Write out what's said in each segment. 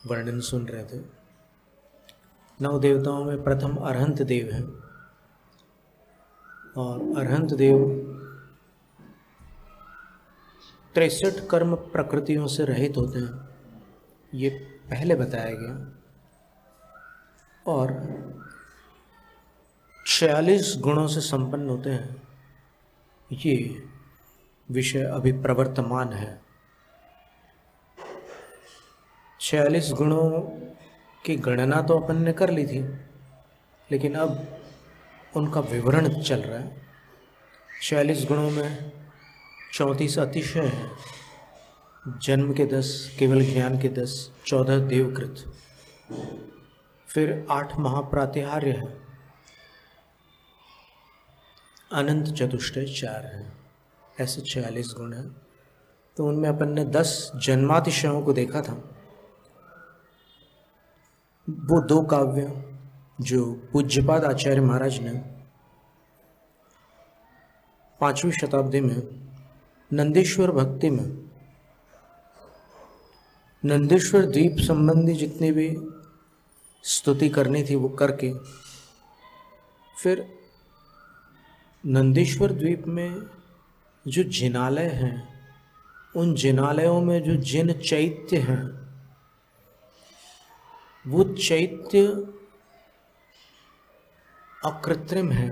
वर्णन सुन रहे थे। 9 देवताओं में प्रथम अरहंत देव हैं और अरहंत देव 63 कर्म प्रकृतियों से रहित होते हैं, ये पहले बताया गया। और 46 गुणों से संपन्न होते हैं, ये विषय अभी प्रवर्तमान है। 46 गुणों की गणना तो अपन ने कर ली थी, लेकिन अब उनका विवरण चल रहा है। 46 गुणों में 34 अतिशय हैं, जन्म के 10, केवल ज्ञान के 10, 14 देवकृत, फिर 8 महाप्रातिहार्य हैं, अनंत चतुष्टय 4 हैं। ऐसे 46 गुण हैं। तो उनमें अपन ने 10 जन्मातिशयों को देखा था। वो 2 काव्य जो पूज्यपाद आचार्य महाराज ने 5वीं शताब्दी में नंदीश्वर भक्ति में नंदीश्वर द्वीप संबंधी जितनी भी स्तुति करनी थी वो करके, फिर नंदीश्वर द्वीप में जो जिनालय हैं, उन जिनालयों में जो जिन चैत्य हैं, वो चैत्य अकृत्रिम हैं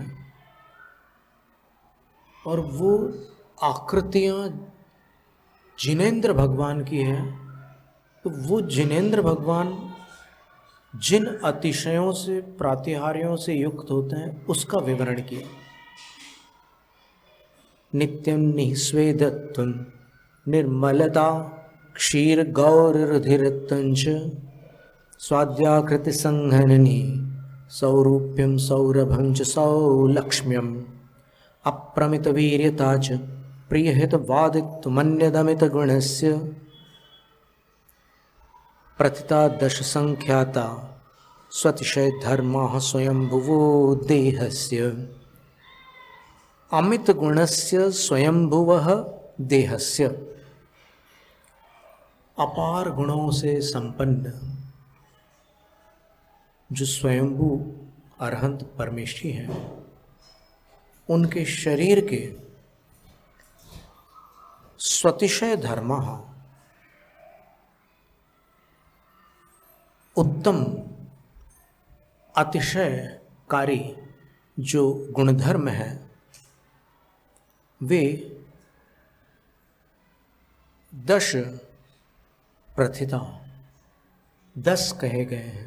और वो आकृतियाँ जिनेंद्र भगवान की हैं। तो वो जिनेंद्र भगवान जिन अतिशयों से, प्रातिहार्यों से युक्त होते हैं, उसका विवरण किया। नित्यं निःस्वेदत्वं निर्मलता क्षीर गौररुधिरत्वञ्च स्वाद्याकृति संघननी सौरूप्यं सौरभं च सौलक्ष्म्यम् अप्रमित वीर्यता च प्रियहितवादित्वमन्यदमित गुणस्य प्रतिता 10 संख्याता स्वतिशय धर्मः स्वयंभुवो देहस्य अमित गुणस्य स्वयंभुवः देहस्य। अपार गुणों से संपन्न जो स्वयंभू अरहंत परमेष्ठी हैं, उनके शरीर के स्वतिशय धर्मः, उत्तम अतिशयकारी जो गुणधर्म है, वे 10 प्रथिता 10 कहे गए हैं।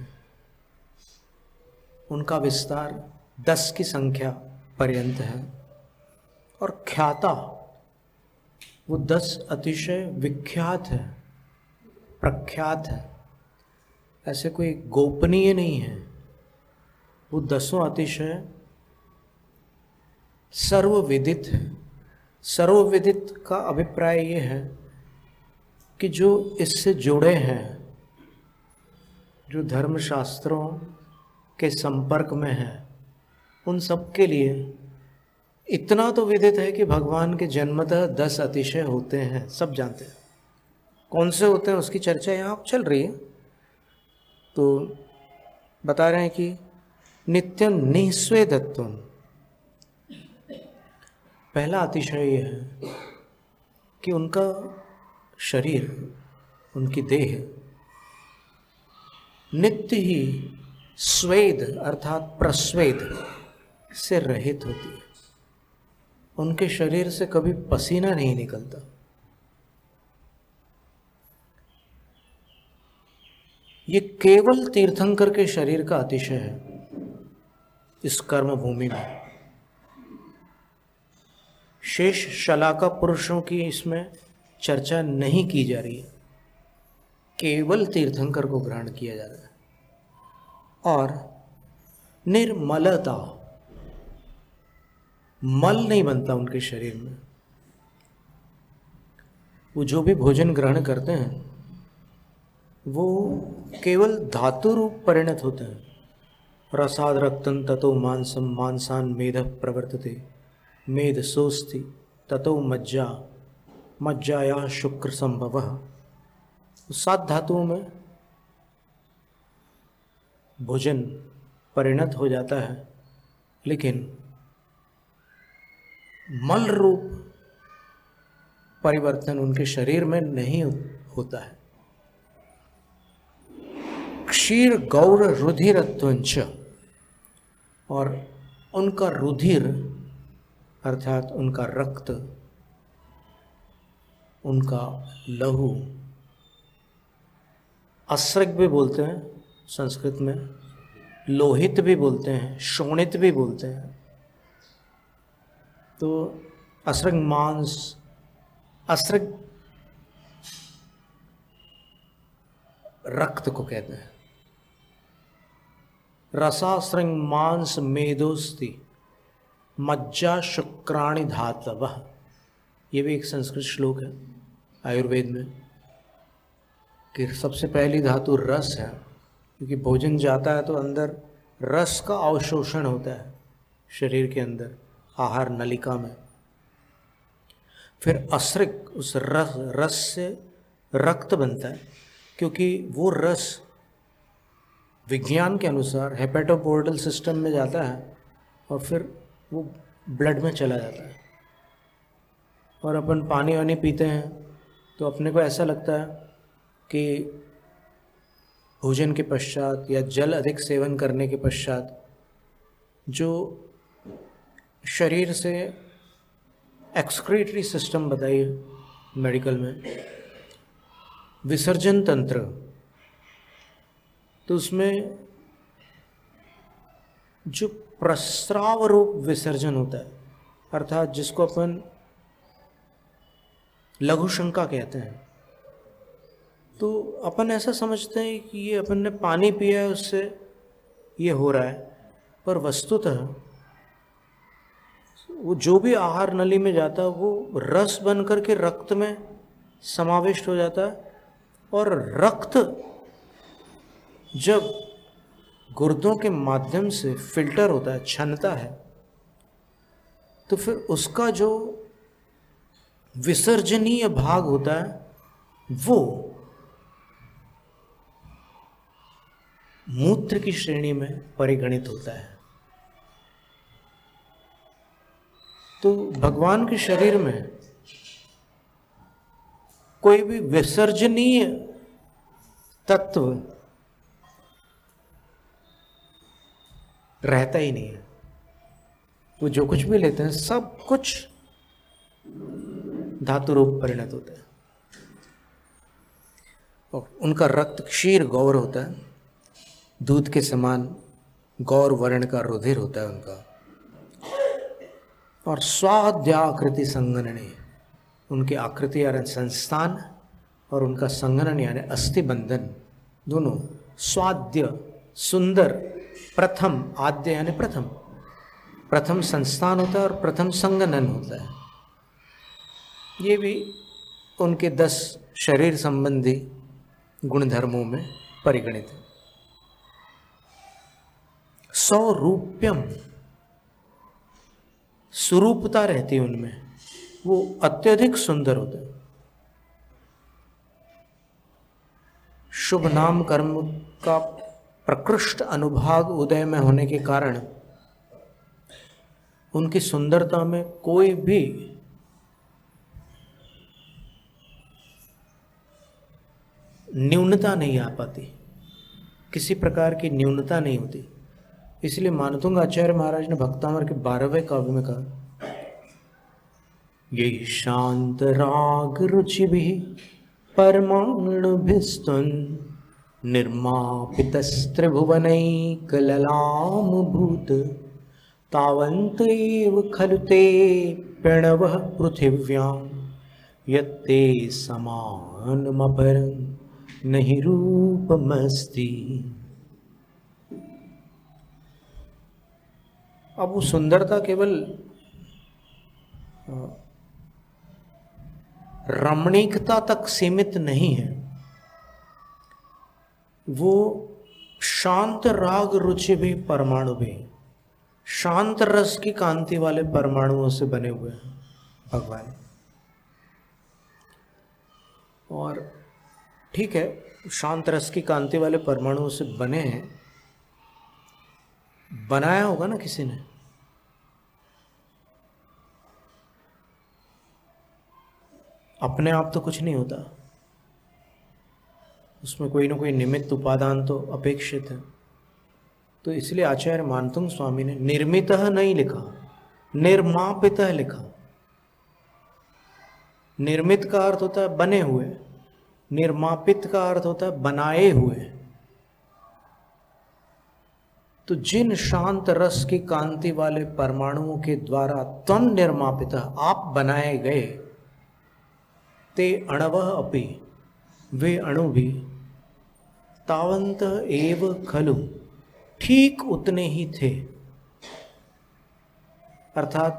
उनका विस्तार 10 की संख्या पर्यंत है। और ख्याता वो 10 अतिशय विख्यात है, प्रख्यात है, ऐसे कोई गोपनीय नहीं है। वो 10 अतिशय सर्वविदित है। सर्वविदित का अभिप्राय ये है कि जो इससे जुड़े हैं, जो धर्मशास्त्रों के संपर्क में हैं, उन सब के लिए इतना तो विदित है कि भगवान के जन्मतः 10 अतिशय होते हैं, सब जानते हैं। कौन से होते हैं उसकी चर्चा यहाँ चल रही है। तो बता रहे हैं कि नित्यं निःस्वेदत्वम्, पहला अतिशय ये है कि उनका शरीर, उनकी देह नित्य ही स्वेद अर्थात प्रस्वेद से रहित होती है। उनके शरीर से कभी पसीना नहीं निकलता। ये केवल तीर्थंकर के शरीर का अतिशय है इस कर्म भूमि में। शेष शलाका पुरुषों की इसमें चर्चा नहीं की जा रही है, केवल तीर्थंकर को ग्रहण किया जा रहा है। और निर्मलता, मल नहीं बनता उनके शरीर में। वो जो भी भोजन ग्रहण करते हैं वो केवल धातु रूप परिणत होते हैं। रसाद रक्तं ततो मांसम मांसान मेध प्रवर्तते मेध सोस्ति ततो मज्जा मज्जाया शुक्र संभवः। 7 धातुओं में भोजन परिणत हो जाता है, लेकिन मल रूप परिवर्तन उनके शरीर में नहीं होता है। क्षीर गौर रुधिरत्वंच, और उनका रुधिर अर्थात उनका रक्त, उनका लहू, अस्रग भी बोलते हैं संस्कृत में, लोहित भी बोलते हैं, शोणित भी बोलते हैं। तो अस्रग मांस, अस्रग रक्त को कहते हैं। रसास्रंग मांस मेदोस्ति मज्जा शुक्राणि धातवः, ये भी एक संस्कृत श्लोक है आयुर्वेद में, कि सबसे पहली धातु रस है, क्योंकि भोजन जाता है तो अंदर रस का अवशोषण होता है शरीर के अंदर, आहार नलिका में। फिर अस्रिक, उस रस से रक्त बनता है, क्योंकि वो रस विज्ञान के अनुसार हेपेटोपोर्टल सिस्टम में जाता है और फिर वो ब्लड में चला जाता है। और अपन पानी वानी पीते हैं तो अपने को ऐसा लगता है कि भोजन के पश्चात या जल अधिक सेवन करने के पश्चात जो शरीर से एक्सक्रीटरी सिस्टम बताइए मेडिकल में, विसर्जन तंत्र, तो उसमें जो प्रस्राव रूप विसर्जन होता है, अर्थात जिसको अपन लघु शंका कहते हैं, तो अपन ऐसा समझते हैं कि ये अपन ने पानी पिया है उससे ये हो रहा है, पर वस्तुतः वो जो भी आहार नली में जाता है वो रस बन करके रक्त में समाविष्ट हो जाता है, और रक्त जब गुर्दों के माध्यम से फिल्टर होता है, छनता है, तो फिर उसका जो विसर्जनीय भाग होता है वो मूत्र की श्रेणी में परिगणित होता है। तो भगवान के शरीर में कोई भी विसर्जनीय तत्व रहता ही नहीं है। वो जो कुछ भी लेते हैं सब कुछ धातु रूप परिणत होता है, और उनका रक्त क्षीर गौर होता है, दूध के समान गौर वर्ण का रुधिर होता है उनका। और स्वाद्याकृति संगनने, उनकी आकृति यानी संस्थान और उनका संगनन यानी अस्थि बंधन, दोनों स्वाद्य सुंदर, प्रथम आद्य यानी प्रथम, प्रथम संस्थान होता है और प्रथम संगनन होता है। ये भी उनके 10 शरीर संबंधी गुणधर्मों में परिगणित है। सौरूप्यम, सुरूपता रहती है उनमें, वो अत्यधिक सुंदर होते हैं। शुभ नाम कर्म का प्रकृष्ट अनुभाग उदय में होने के कारण उनकी सुंदरता में कोई भी न्यूनता नहीं आ पाती, किसी प्रकार की न्यूनता नहीं होती। इसलिए मानतुंग आचार्य महाराज ने भक्तामर के 12वें काव्य में कहा, ये शांत राग रुचि भी परमाणु भिस्तुन निर्मापितस्त्रिभुवनैकललाम भूत तावन्तेव खलु ते प्रणवः पृथिव्यां यत्ते समानमपरं नहि रूपमस्ति। अब वो सुंदरता केवल रमणीकता तक सीमित नहीं है, वो शांत राग रुचि भी परमाणु भी, शांत रस की कांति वाले परमाणुओं से बने हुए हैं भगवान। और ठीक है, शांत रस की कांति वाले परमाणुओं से बने हैं, बनाया होगा ना किसी ने। अपने आप तो कुछ नहीं होता, उसमें कोई ना कोई निमित्त उपादान तो अपेक्षित है। तो इसलिए आचार्य मानतुंग स्वामी ने निर्मितः नहीं लिखा, निर्मापितः लिखा। निर्मित का अर्थ होता है बने हुए, निर्मापित का अर्थ होता है बनाए हुए। तो जिन शांत रस की कांति वाले परमाणुओं के द्वारा त्वं निर्मापितः, आप बनाए गए, ते अणवः अपि, वे अणु भी, तावंत एव खलु, ठीक उतने ही थे। अर्थात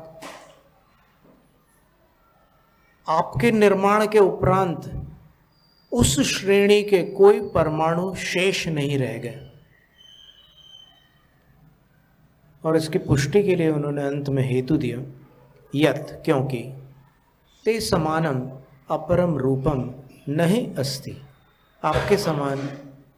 आपके निर्माण के उपरांत उस श्रेणी के कोई परमाणु शेष नहीं रह गए। और इसकी पुष्टि के लिए उन्होंने अंत में हेतु दिया, यत्, क्योंकि ते समानम अपरम रूपम नहीं अस्ति, आपके समान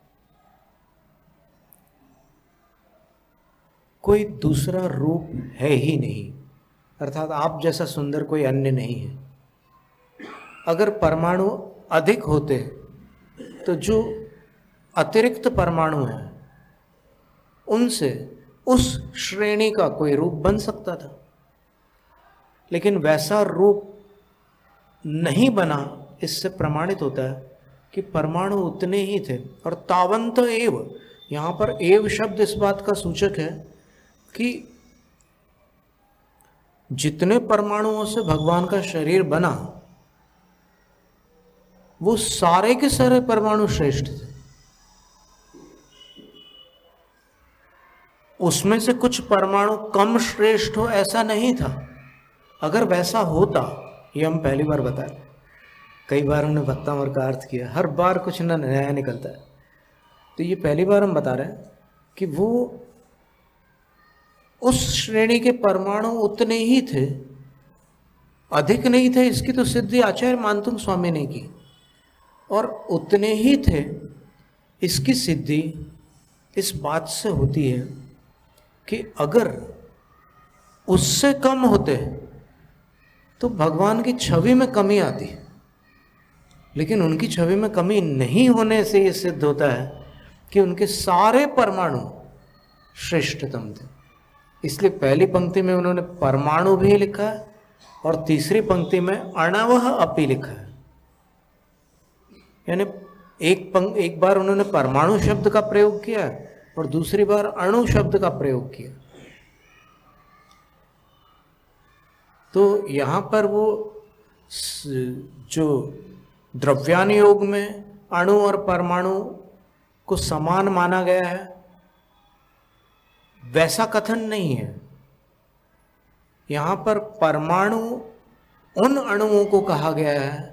कोई दूसरा रूप है ही नहीं। अर्थात आप जैसा सुंदर कोई अन्य नहीं है। अगर परमाणु अधिक होते तो जो अतिरिक्त परमाणु हैं उनसे उस श्रेणी का कोई रूप बन सकता था, लेकिन वैसा रूप नहीं बना। इससे प्रमाणित होता है कि परमाणु उतने ही थे। और तावंत एव, यहाँ पर एव शब्द इस बात का सूचक है कि जितने परमाणुओं से भगवान का शरीर बना वो सारे के सारे परमाणु श्रेष्ठ थे। उसमें से कुछ परमाणु कम श्रेष्ठ हो ऐसा नहीं था। अगर वैसा होता, ये हम पहली बार बताए, कई बार हमने भक्तामर का अर्थ किया, हर बार कुछ न नया निकलता है। तो ये पहली बार हम बता रहे हैं कि वो उस श्रेणी के परमाणु उतने ही थे, अधिक नहीं थे। इसकी तो सिद्धि आचार्य मानतुंग स्वामी ने की। और उतने ही थे, इसकी सिद्धि इस बात से होती है कि अगर उससे कम होते तो भगवान की छवि में कमी आती, लेकिन उनकी छवि में कमी नहीं होने से ये सिद्ध होता है कि उनके सारे परमाणु श्रेष्ठतम थे। इसलिए पहली पंक्ति में उन्होंने परमाणु भी लिखा है और तीसरी पंक्ति में अणवः अपि लिखा है। यानी एक बार उन्होंने परमाणु शब्द का प्रयोग किया और दूसरी बार अणु शब्द का प्रयोग किया। तो यहाँ पर वो जो द्रव्यान योग में अणु और परमाणु को समान माना गया है, वैसा कथन नहीं है। यहाँ पर परमाणु उन अणुओं को कहा गया है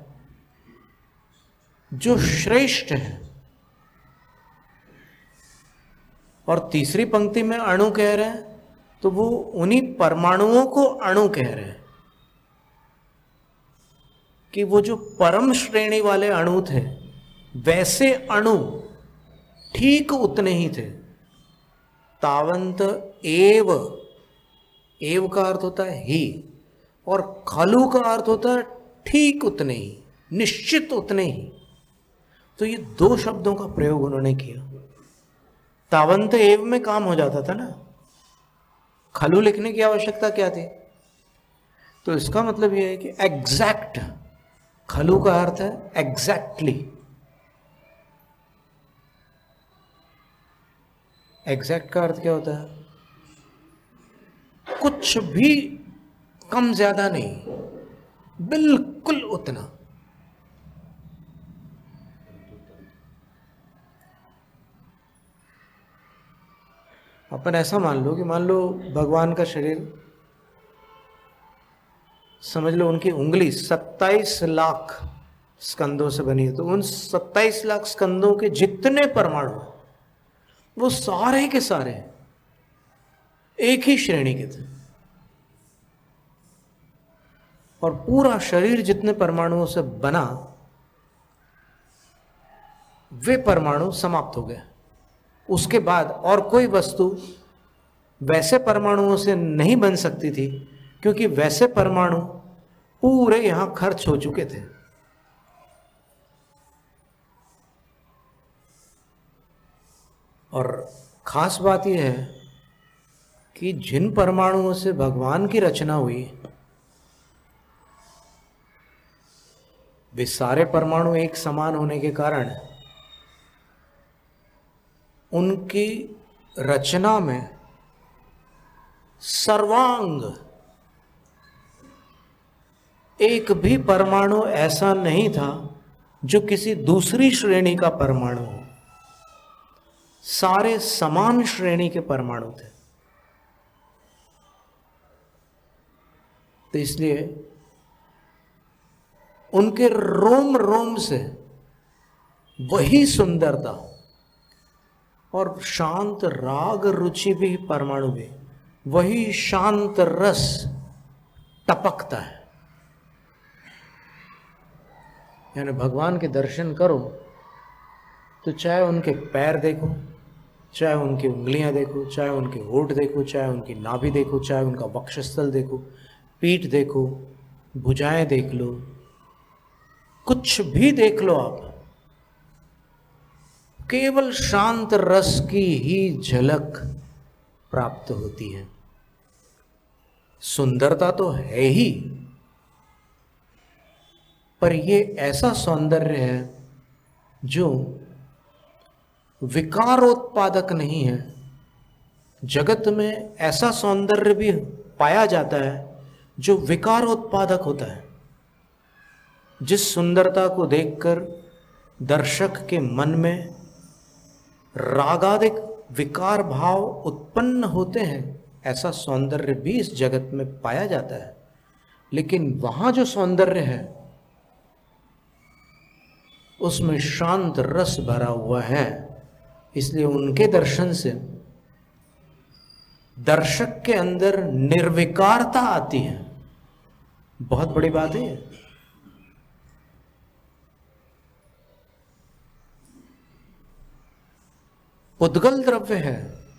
जो श्रेष्ठ है। और तीसरी पंक्ति में अणु कह रहे हैं तो वो उन्हीं परमाणुओं को अणु कह रहे हैं कि वो जो परम श्रेणी वाले अणु थे वैसे अणु ठीक उतने ही थे। तावंत एव, एव का अर्थ होता है ही, और खलु का अर्थ होता है ठीक उतने ही, निश्चित उतने ही। तो ये दो शब्दों का प्रयोग उन्होंने किया। तावंत एव में काम हो जाता था ना, खलु लिखने की आवश्यकता क्या थी? तो इसका मतलब यह है कि एग्जैक्ट, खलु का अर्थ है एग्जैक्टली। एग्जैक्ट का अर्थ क्या होता है? कुछ भी कम ज्यादा नहीं, बिल्कुल उतना। अपन ऐसा मान लो कि मान लो भगवान का शरीर, समझ लो उनकी उंगली 27 लाख स्कंदों से बनी है। तो उन 27 लाख स्कंदों के जितने परमाणु वो सारे के सारे एक ही श्रेणी के थे। और पूरा शरीर जितने परमाणुओं से बना वे परमाणु समाप्त हो गए। उसके बाद और कोई वस्तु वैसे परमाणुओं से नहीं बन सकती थी, क्योंकि वैसे परमाणु पूरे यहां खर्च हो चुके थे। और खास बात यह है कि जिन परमाणुओं से भगवान की रचना हुई, वे सारे परमाणु एक समान होने के कारण उनकी रचना में सर्वांग एक भी परमाणु ऐसा नहीं था जो किसी दूसरी श्रेणी का परमाणु हो। सारे समान श्रेणी के परमाणु थे। तो इसलिए उनके रोम रोम से वही सुंदरता और शांत राग रुचि भी परमाणु भी, वही शांत रस टपकता है। यानी भगवान के दर्शन करो तो चाहे उनके पैर देखो, चाहे उनकी उंगलियां देखो, चाहे उनके होठ देखो, चाहे उनकी नाभि देखो, चाहे उनका वक्षस्थल देखो, पीठ देखो, भुजाएं देख लो, कुछ भी देख लो आप, केवल शांत रस की ही झलक प्राप्त होती है। सुंदरता तो है ही, पर ये ऐसा सौंदर्य है जो विकारोत्पादक नहीं है। जगत में ऐसा सौंदर्य भी पाया जाता है जो विकारोत्पादक होता है। जिस सुंदरता को देखकर दर्शक के मन में रागादिक विकार भाव उत्पन्न होते हैं, ऐसा सौंदर्य भी इस जगत में पाया जाता है। लेकिन वहां जो सौंदर्य है उसमें शांत रस भरा हुआ है। इसलिए उनके दर्शन से दर्शक के अंदर निर्विकारता आती है। बहुत बड़ी बात है। उद्गल द्रव्य है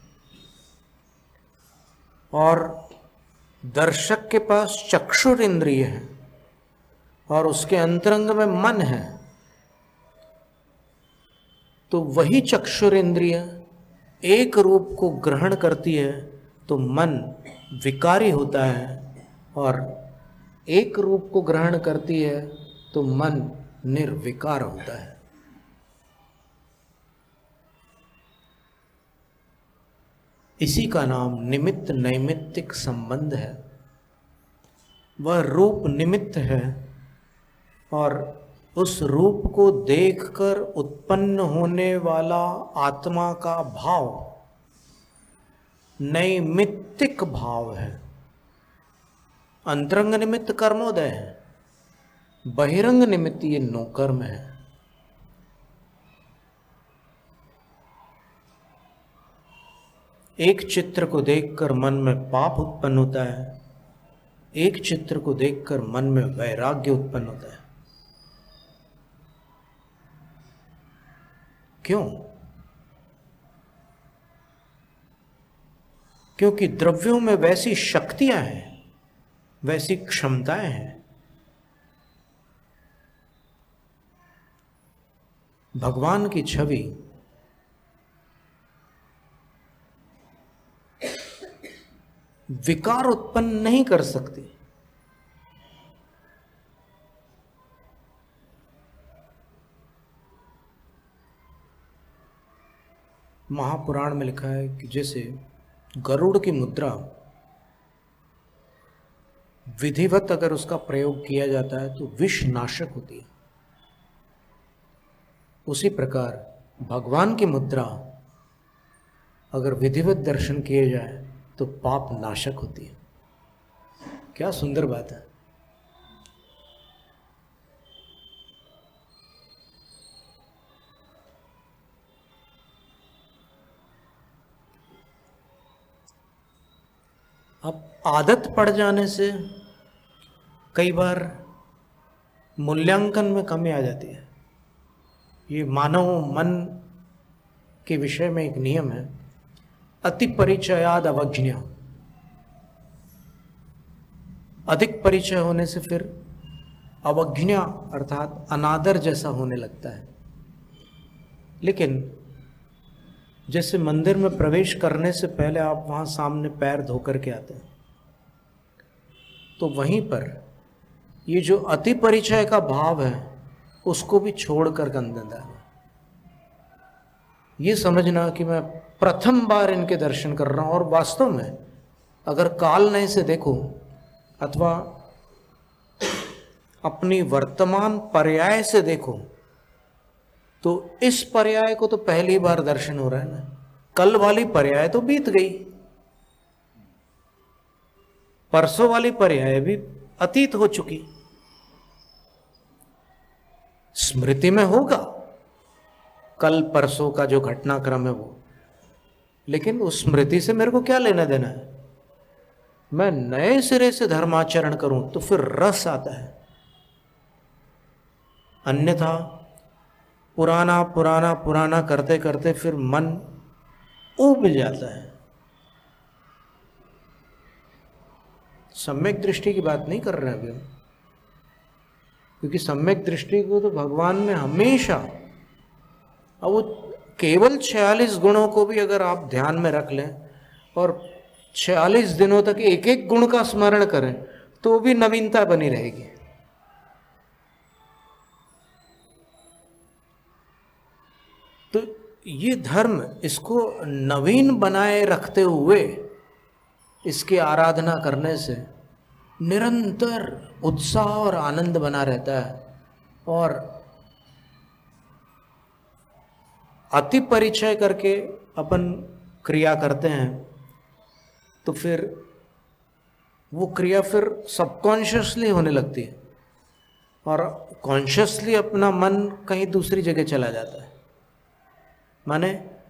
और दर्शक के पास चक्षुर इंद्रिय है और उसके अंतरंग में मन है, तो वही चक्षुर इंद्रिय एक रूप को ग्रहण करती है तो मन विकारी होता है, और एक रूप को ग्रहण करती है तो मन निर्विकार होता है। इसी का नाम निमित्त नैमित्तिक संबंध है। वह रूप निमित्त है और उस रूप को देखकर उत्पन्न होने वाला आत्मा का भाव नैमित्तिक भाव है। अंतरंग निमित्त कर्मोदय है, बहिरंग निमित्त ये नौकर्म है। एक चित्र को देखकर मन में पाप उत्पन्न होता है, एक चित्र को देखकर मन में वैराग्य उत्पन्न होता है। क्यों? क्योंकि द्रव्यों में वैसी शक्तियां हैं, वैसी क्षमताएं हैं। भगवान की छवि विकार उत्पन्न नहीं कर सकती। महापुराण में लिखा है कि जैसे गरुड़ की मुद्रा विधिवत अगर उसका प्रयोग किया जाता है तो विष नाशक होती है, उसी प्रकार भगवान की मुद्रा अगर विधिवत दर्शन किए जाए तो पाप नाशक होती है। क्या सुंदर बात है। अब आदत पड़ जाने से कई बार मूल्यांकन में कमी आ जाती है। ये मानव मन के विषय में एक नियम है अति परिचयाद अवज्ञा, अधिक परिचय होने से फिर अवज्ञा अर्थात अनादर जैसा होने लगता है। लेकिन जैसे मंदिर में प्रवेश करने से पहले आप वहाँ सामने पैर धो करके आते हैं, तो वहीं पर ये जो अति परिचय का भाव है उसको भी छोड़ कर अंदर आना, ये समझना कि मैं प्रथम बार इनके दर्शन कर रहा हूँ। और वास्तव में अगर काल नए से देखो अथवा अपनी वर्तमान पर्याय से देखो तो इस पर्याय को तो पहली बार दर्शन हो रहा है ना, कल वाली पर्याय तो बीत गई, परसों वाली पर्याय भी अतीत हो चुकी। स्मृति में होगा कल परसों का जो घटनाक्रम है वो, लेकिन उस स्मृति से मेरे को क्या लेना देना है। मैं नए सिरे से धर्माचरण करूं तो फिर रस आता है, अन्यथा पुराना पुराना पुराना करते करते फिर मन ऊब जाता है। सम्यक दृष्टि की बात नहीं कर रहे हैं अभी हम, क्योंकि सम्यक दृष्टि को तो भगवान ने हमेशा, अब वो केवल 46 गुणों को भी अगर आप ध्यान में रख लें और 46 दिनों तक एक एक गुण का स्मरण करें तो भी नवीनता बनी रहेगी। तो ये धर्म इसको नवीन बनाए रखते हुए इसकी आराधना करने से निरंतर उत्साह और आनंद बना रहता है। और अति परिचय करके अपन क्रिया करते हैं तो फिर वो क्रिया फिर सबकॉन्शियसली होने लगती है और कॉन्शियसली अपना मन कहीं दूसरी जगह चला जाता है। माने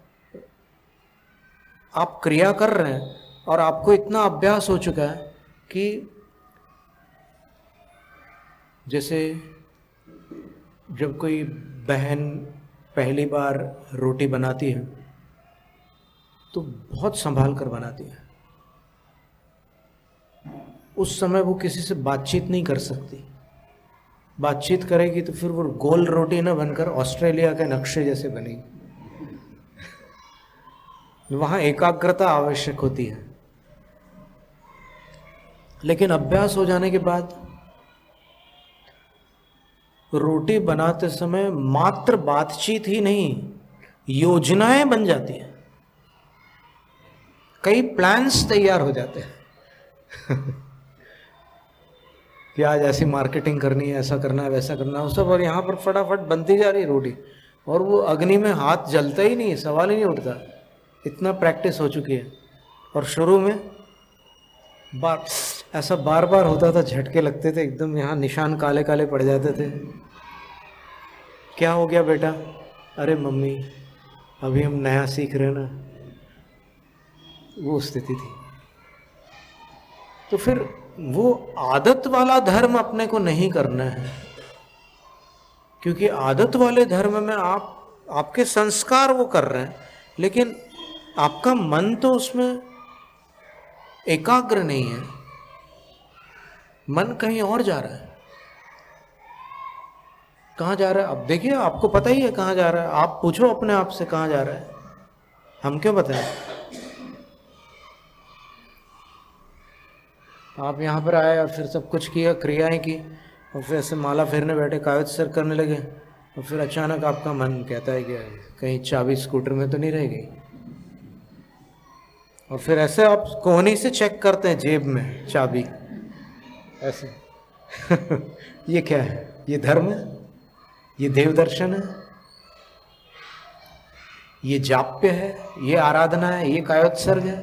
आप क्रिया कर रहे हैं और आपको इतना अभ्यास हो चुका है कि जैसे जब कोई बहन पहली बार रोटी बनाती है तो बहुत संभाल कर बनाती है, उस समय वो किसी से बातचीत नहीं कर सकती। बातचीत करेगी तो फिर वो गोल रोटी ना बनकर ऑस्ट्रेलिया के नक्शे जैसे बनेगी। वहाँ एकाग्रता आवश्यक होती है, लेकिन अभ्यास हो जाने के बाद रोटी बनाते समय मात्र बातचीत ही नहीं, योजनाएं बन जाती हैं, कई प्लान्स तैयार हो जाते हैं कि आज ऐसी मार्केटिंग करनी है, ऐसा करना है, वैसा करना है, सब। और यहाँ पर फटाफट बनती जा रही रोटी और वो अग्नि में हाथ जलता ही नहीं, सवाल ही नहीं उठता, इतना प्रैक्टिस हो चुकी है। और शुरू में ऐसा बार बार होता था, झटके लगते थे एकदम, यहाँ निशान काले काले पड़ जाते थे। क्या हो गया बेटा? अरे मम्मी अभी हम नया सीख रहे हैं ना, वो स्थिति थी। तो फिर वो आदत वाला धर्म अपने को नहीं करना है, क्योंकि आदत वाले धर्म में आपके संस्कार वो कर रहे हैं, लेकिन आपका मन तो उसमें एकाग्र नहीं है, मन कहीं और जा रहा है। कहाँ जा रहा है? अब देखिए, आपको पता ही है कहाँ जा रहा है। आप पूछो अपने आप से कहाँ जा रहा है, हम क्यों बताएं? आप यहाँ पर आए और फिर सब कुछ किया, क्रियाएं की, और फिर ऐसे माला फेरने बैठे, कागज सर करने लगे, और फिर अचानक आपका मन कहता है कि कहीं चाबी स्कूटर में तो नहीं रह गई। और फिर ऐसे आप कोहनी से चेक करते हैं जेब में चाबी, ऐसे ये क्या है? ये धर्म है? ये देव दर्शन है? ये जाप्य है? ये आराधना है? ये कायोत्सर्ग है?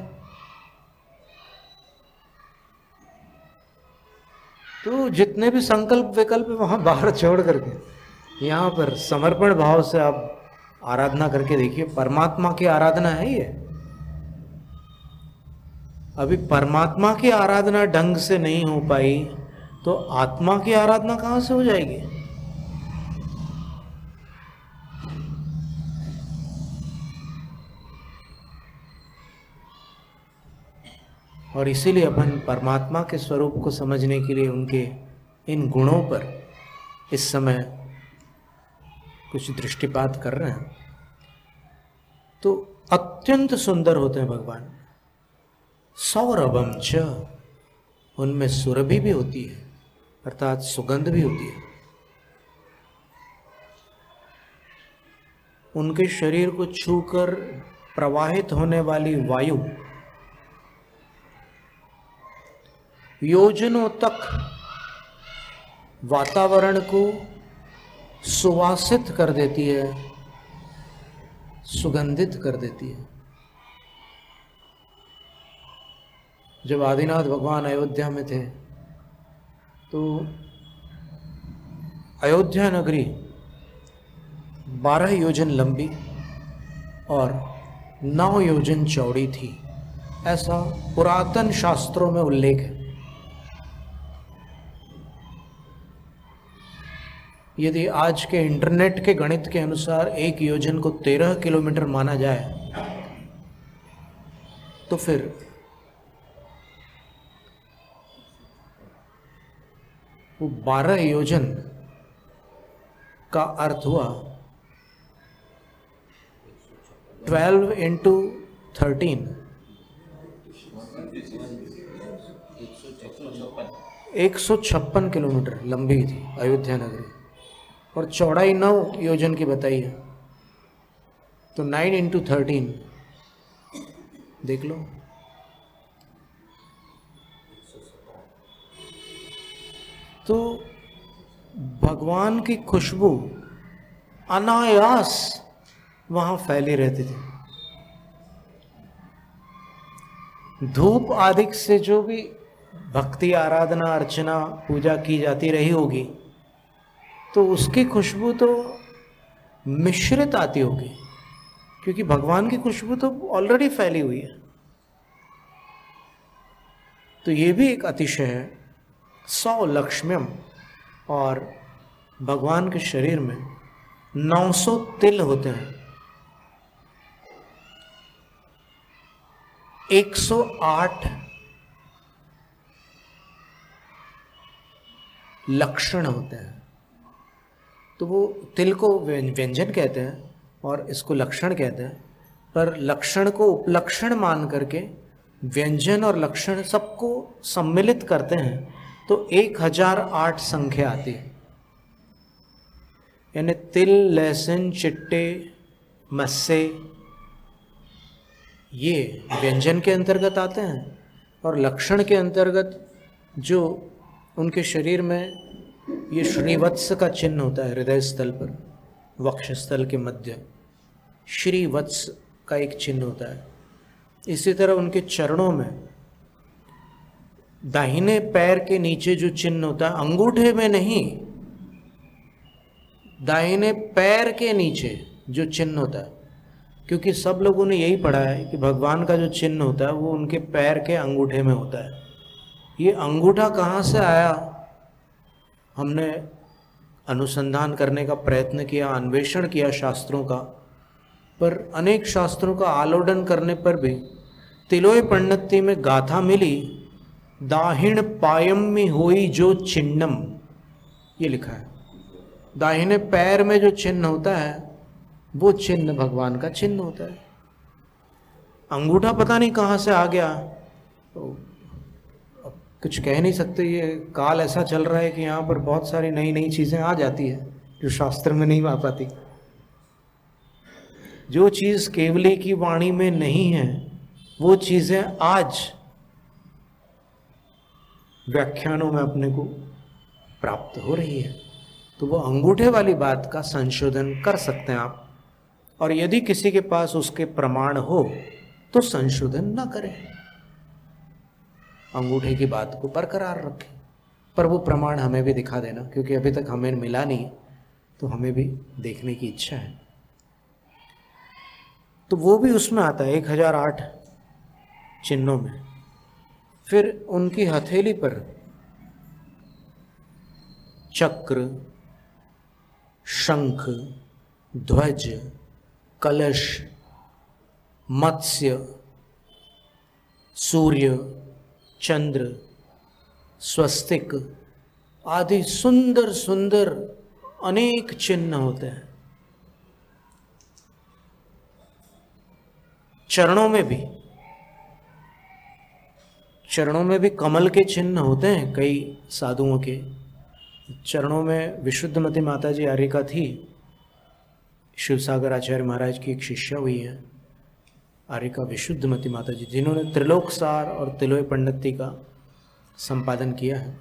तो जितने भी संकल्प विकल्प वहां बाहर छोड़ करके यहाँ पर समर्पण भाव से आप आराधना करके देखिए। परमात्मा की आराधना है ये। अभी परमात्मा की आराधना ढंग से नहीं हो पाई तो आत्मा की आराधना कहाँ से हो जाएगी? और इसीलिए अपन परमात्मा के स्वरूप को समझने के लिए उनके इन गुणों पर इस समय कुछ दृष्टिपात कर रहे हैं। तो अत्यंत सुंदर होते हैं भगवान। सौरभम च, उनमें सुरभि भी होती है अर्थात सुगंध भी होती है। उनके शरीर को छूकर प्रवाहित होने वाली वायु योजनों तक वातावरण को सुवासित कर देती है, सुगंधित कर देती है। जब आदिनाथ भगवान अयोध्या में थे तो अयोध्या नगरी 12 योजन लंबी और 9 योजन चौड़ी थी, ऐसा पुरातन शास्त्रों में उल्लेख है। यदि आज के इंटरनेट के गणित के अनुसार 1 योजन को 13 किलोमीटर माना जाए तो फिर वो 12 योजन का अर्थ हुआ 12 into 13 156 किलोमीटर लंबी थी अयोध्या नगरी और चौड़ाई 9 योजन की बताई है। तो 9 into 13 देख लो। तो भगवान की खुशबू अनायास वहां फैली रहती थी। धूप आदि से जो भी भक्ति आराधना अर्चना पूजा की जाती रही होगी तो उसकी खुशबू तो मिश्रित आती होगी, क्योंकि भगवान की खुशबू तो ऑलरेडी फैली हुई है। तो ये भी एक अतिशय है। 100 लक्ष्म्यम, और भगवान के शरीर में 900 तिल होते हैं। 108 लक्षण होते हैं। तो वो तिल को व्यंजन कहते हैं और इसको लक्षण कहते हैं, पर लक्षण को उपलक्षण मान करके व्यंजन और लक्षण सबको सम्मिलित करते हैं तो 1008 संख्या आती है। यानी तिल, लहसुन, चिट्टे, मस्से ये व्यंजन के अंतर्गत आते हैं, और लक्षण के अंतर्गत जो उनके शरीर में ये श्रीवत्स का चिन्ह होता है हृदय स्थल पर, वक्षस्थल के मध्य श्रीवत्स का एक चिन्ह होता है। इसी तरह उनके चरणों में दाहिने पैर के नीचे जो चिन्ह होता है, अंगूठे में नहीं, दाहिने पैर के नीचे जो चिन्ह होता है, क्योंकि सब लोगों ने यही पढ़ा है कि भगवान का जो चिन्ह होता है वो उनके पैर के अंगूठे में होता है। ये अंगूठा कहाँ से आया, हमने अनुसंधान करने का प्रयत्न किया, अन्वेषण किया शास्त्रों का, पर अनेक शास्त्रों का आलोडन करने पर भी तिलोय पंडिती में गाथा मिली, दाहिण पायम में होई जो चिन्हम, ये लिखा है। दाहिने पैर में जो चिन्ह होता है वो चिन्ह भगवान का चिन्ह होता है। अंगूठा पता नहीं कहाँ से आ गया, तो कुछ कह नहीं सकते। ये काल ऐसा चल रहा है कि यहाँ पर बहुत सारी नई नई चीज़ें आ जाती है जो शास्त्र में नहीं आ पाती। जो चीज़ केवली की वाणी में नहीं है वो चीज़ें आज व्याख्यानों में अपने को प्राप्त हो रही है। तो वो अंगूठे वाली बात का संशोधन कर सकते हैं आप, और यदि किसी के पास उसके प्रमाण हो तो संशोधन ना करें, अंगूठे की बात को बरकरार रखें। पर वो प्रमाण हमें भी दिखा देना, क्योंकि अभी तक हमें मिला नहीं, तो हमें भी देखने की इच्छा है। तो वो भी उसमें आता है 1008 चिन्हों में। फिर उनकी हथेली पर चक्र, शंख, ध्वज, कलश, मत्स्य, सूर्य, चंद्र, स्वस्तिक आदि सुंदर सुंदर अनेक चिन्ह होते हैं। चरणों में भी कमल के चिन्ह होते हैं। कई साधुओं के चरणों में विशुद्धमती माता जी आर्यिका थी, शिवसागर आचार्य महाराज की एक शिष्या हुई है आर्यिका विशुद्धमती माता जी, जिन्होंने त्रिलोक सार और तिलोय पंडिती का संपादन किया है।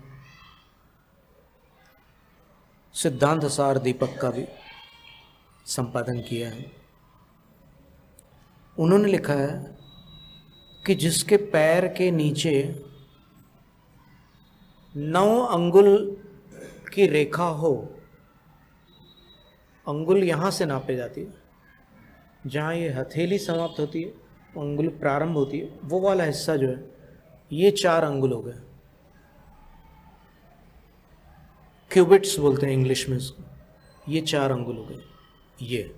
सिद्धांत सार दीपक का भी संपादन किया है। उन्होंने लिखा है कि जिसके पैर के नीचे 9 अंगुल की रेखा हो, अंगुल यहाँ से नापे जाती है, जहाँ ये हथेली समाप्त होती है, अंगुल प्रारंभ होती है, वो वाला हिस्सा जो है, ये 4 अंगुल हो गए। क्यूबिट्स बोलते हैं इंग्लिश में इसको। ये 4 अंगुल हो गए, ये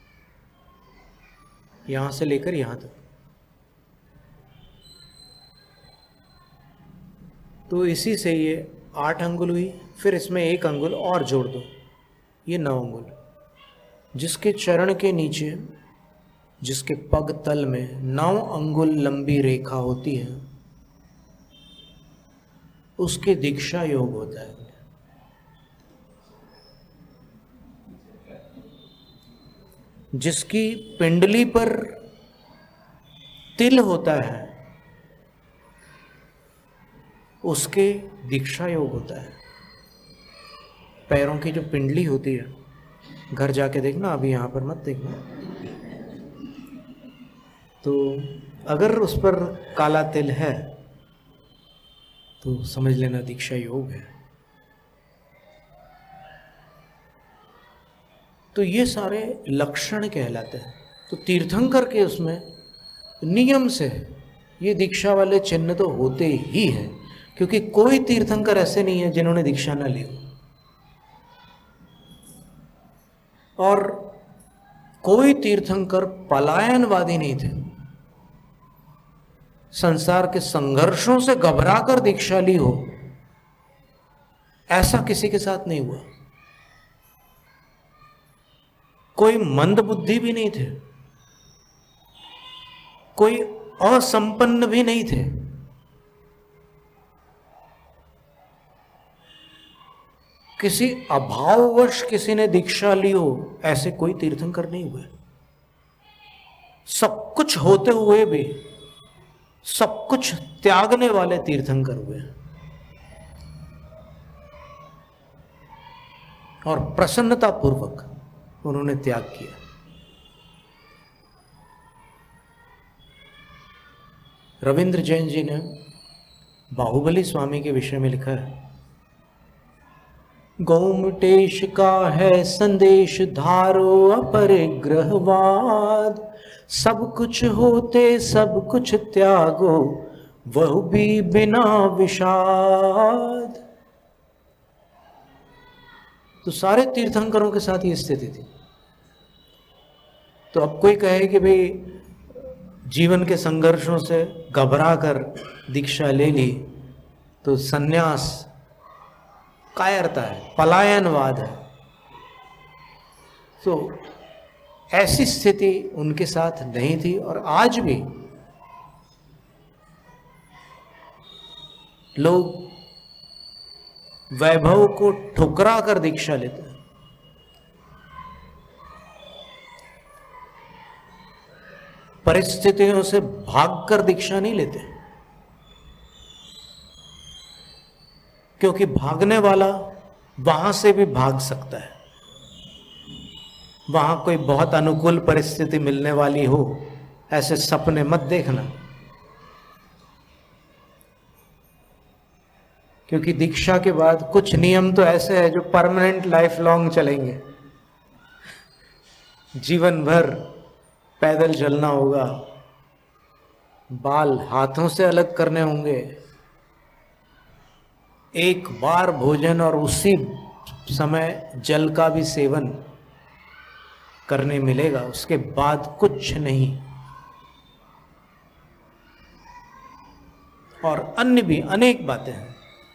यहाँ से लेकर यहाँ तक। तो इसी से ये 8 अंगुल हुई, फिर इसमें 1 अंगुल और जोड़ दो, ये 9 अंगुल। जिसके चरण के नीचे, जिसके पग तल में 9 अंगुल लंबी रेखा होती है, उसके दीक्षा योग होता है। जिसकी पिंडली पर तिल होता है, उसके दीक्षा योग होता है। पैरों की जो पिंडली होती है, घर जाके देखना, अभी यहाँ पर मत देखना, तो अगर उस पर काला तिल है तो समझ लेना दीक्षा योग है। तो ये सारे लक्षण कहलाते हैं। तो तीर्थंकर के उसमें नियम से ये दीक्षा वाले चिन्ह तो होते ही हैं, क्योंकि कोई तीर्थंकर ऐसे नहीं है जिन्होंने दीक्षा न ली हो, और कोई तीर्थंकर पलायनवादी नहीं थे। संसार के संघर्षों से घबराकर दीक्षा ली हो, ऐसा किसी के साथ नहीं हुआ। कोई मंदबुद्धि भी नहीं थे, कोई असंपन्न भी नहीं थे। किसी अभाववश किसी ने दीक्षा ली हो, ऐसे कोई तीर्थंकर नहीं हुए। सब कुछ होते हुए भी सब कुछ त्यागने वाले तीर्थंकर हुए, और प्रसन्नता पूर्वक उन्होंने त्याग किया। रविंद्र जैन जी ने बाहुबली स्वामी के विषय में लिखा है, गौमटेश का है संदेश धारो अपरिग्रहवाद, सब कुछ होते सब कुछ त्यागो, वह भी बिना विषाद। तो सारे तीर्थंकरों के साथ ये स्थिति थी। तो अब कोई कहे कि भाई जीवन के संघर्षों से घबरा कर दीक्षा ले ली तो सन्यास कायरता है, पलायनवाद है, तो ऐसी स्थिति उनके साथ नहीं थी। और आज भी लोग वैभव को ठुकरा कर दीक्षा लेते हैं। परिस्थितियों से भागकर दीक्षा नहीं लेते, क्योंकि भागने वाला वहां से भी भाग सकता है। वहां कोई बहुत अनुकूल परिस्थिति मिलने वाली हो, ऐसे सपने मत देखना, क्योंकि दीक्षा के बाद कुछ नियम तो ऐसे हैं जो परमानेंट लाइफ लॉन्ग चलेंगे। जीवन भर पैदल चलना होगा, बाल हाथों से अलग करने होंगे, एक बार भोजन और उसी समय जल का भी सेवन करने मिलेगा, उसके बाद कुछ नहीं। और अन्य भी अनेक बातें हैं।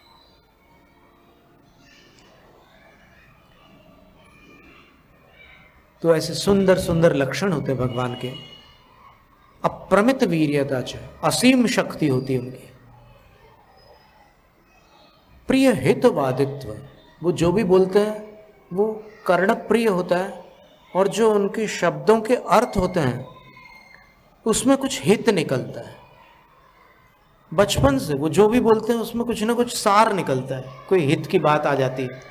तो ऐसे सुंदर सुंदर लक्षण होते भगवान के। अप्रमित वीर्यता च, असीम शक्ति होती है उनकी। प्रिय हितवादित्व, वो जो भी बोलते हैं वो कर्ण प्रिय होता है, और जो उनके शब्दों के अर्थ होते हैं उसमें कुछ हित निकलता है। बचपन से वो जो भी बोलते हैं उसमें कुछ ना कुछ सार निकलता है, कोई हित की बात आ जाती है।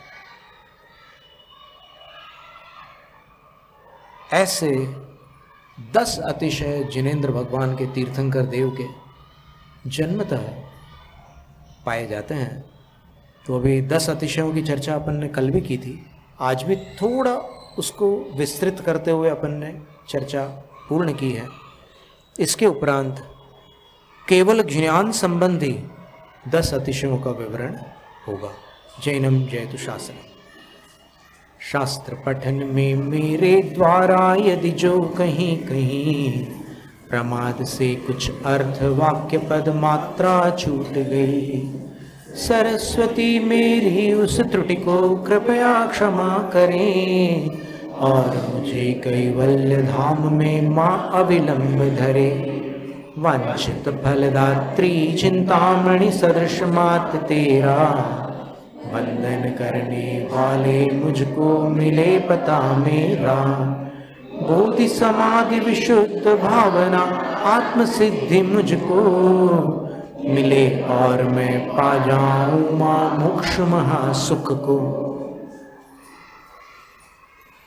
ऐसे 10 अतिशय जिनेंद्र भगवान के, तीर्थंकर देव के जन्मतः पाए जाते हैं। तो अभी 10 अतिशयों की चर्चा अपन ने कल भी की थी, आज भी थोड़ा उसको विस्तृत करते हुए अपन ने चर्चा पूर्ण की है। इसके उपरांत केवल ज्ञान संबंधी 10 अतिशयों का विवरण होगा। जैनम जयतु शास्त्रम। शास्त्र पठन में मेरे द्वारा यदि जो कहीं कहीं प्रमाद से कुछ अर्थ वाक्य पद मात्रा छूट गई, सरस्वती मेरी उस त्रुटि को कृपया क्षमा करें और मुझे कैवल्य धाम में माँ अविलंब धरे। वांछित फलदात्री चिंतामणि सदृश मात तेरा, वंदन करने वाले मुझको मिले पता मेरा। बोधि समाधि विशुद्ध भावना आत्म सिद्धि मुझको मिले और मैं पा जाऊं मां मोक्ष महासुख को।